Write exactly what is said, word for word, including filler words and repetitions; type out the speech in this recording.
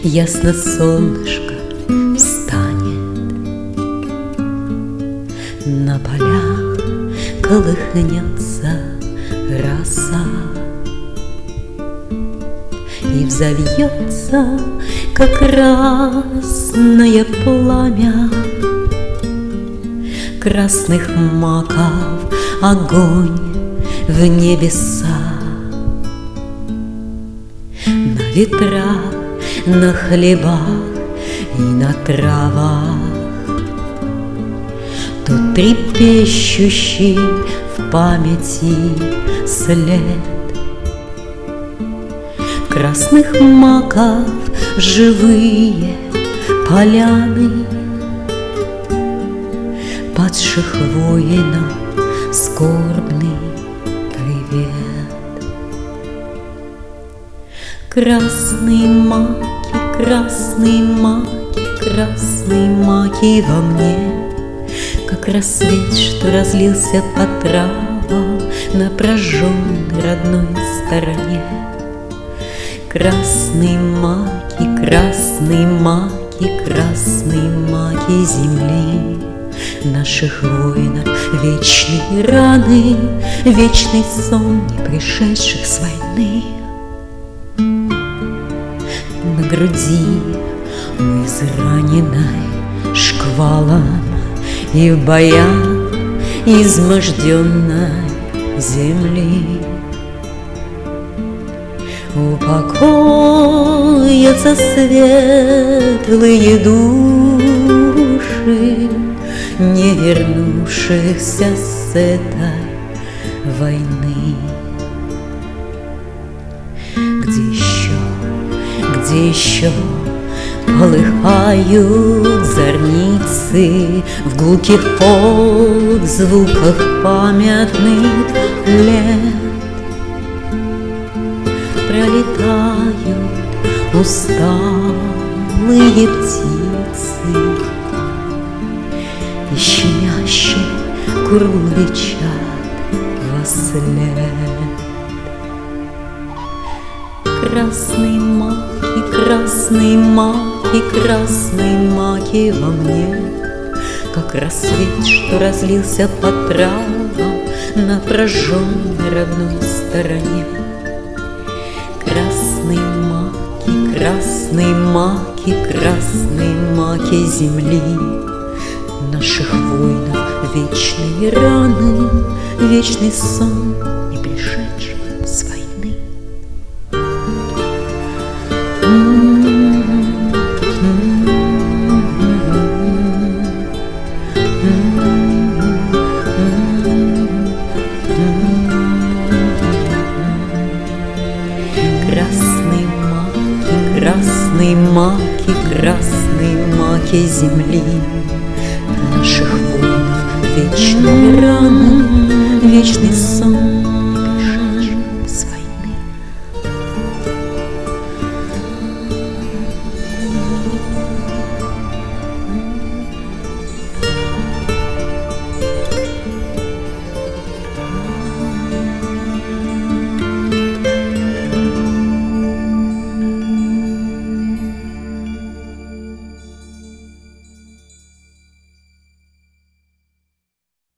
ясно солнышко встанет, на полях колыхнется роса и взовьется, как красное пламя красных маков, огонь в небеса. На ветрах, на хлебах и на травах тот трепещущий в памяти след красных маков, живые поляны падших воинов, скорбный привет. Красные маки, красные маки, красные маки во мне, как рассвет, что разлился по травам на прожженной родной стороне. Красные маки, красные маки, красные маки земли наших воинов, вечные раны, вечный сон не пришедших с войны. На груди у израненной шквалом и в боях изможденной земли упокоятся светлые души не вернувшихся с этой войны. Где еще, где еще полыхают зорницы в гулких отзвуках памятных лет, пролетают усталые птицы и щемяще курлычат вослед. Красные маки, красные маки, красные маки во мне, как рассвет, что разлился по травам на прожженной родной стороне. Красные маки, красные маки, красные маки земли наших воинов, вечные раны, вечный сон не пришедших с войны. Красные маки, красные маки, красные маки земли наших воинов, вечные раны, вечный сон